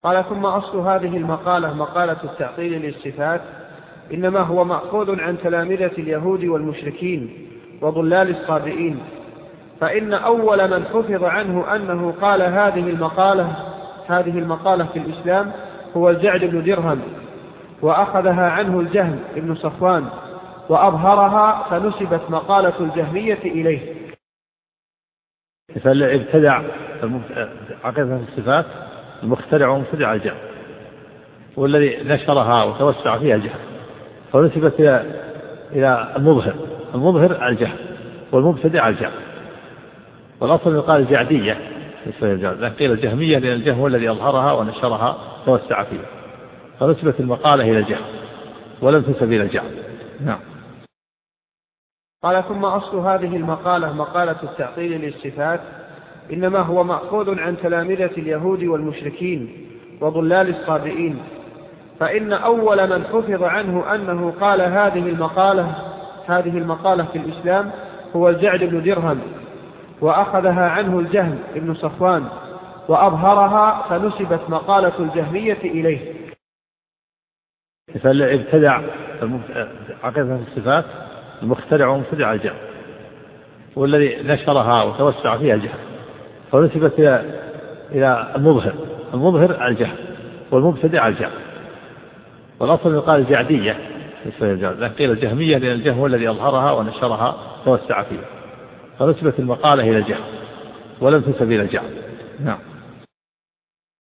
قال: ثم أصل هذه المقالة مقالة التعطيل للصفات إنما هو مأخوذ عن تلامذة اليهود والمشركين وضلال الصابئين، فإن أول من حفظ عنه أنه قال هذه المقالة في الإسلام هو الجعد بن درهم، وأخذها عنه الجهم بن صفوان وأظهرها، فنسبت مقالة الجهمية إليه. فابتدع عقيدة الصفات المخترع ومبتدع الجهم، والذي نشرها وتوسع فيها الجهم، فنسبت إلى المظهر الجهم والمبتدع الجهم. والأصل يقال الجعدية، لكن قيل الجهمية لأن الجهم هو الذي أظهرها ونشرها وتوسع فيها، فنسبت المقالة إلى الجهم ولم تنسب إلى الجهم. نعم. قال: ثم أصل هذه المقالة مقالة التعطيل للصفات إنما هو مأخوذ عن تلامذة اليهود والمشركين وضلال الصابئين، فإن أول من حفظ عنه أنه قال هذه المقالة في الإسلام هو الجعد بن درهم، وأخذها عنه الجهم بن صفوان وأظهرها، فنسبت مقالة الجهمية إليه. فابتدع عقيدة الصفات المخترع ومبتدع الجهم، والذي نشرها وتوسع فيها الجهم، فنسبت إلى المظهر الجهم والمبتدع الجهم. والأصل يقال الجعدية، لكن قيل الجهمية لأن الجهم هو الذي أظهرها ونشرها وتوسع فيها، فنسبت المقالة إلى الجهم ولم تنسب إلى الجهم. نعم.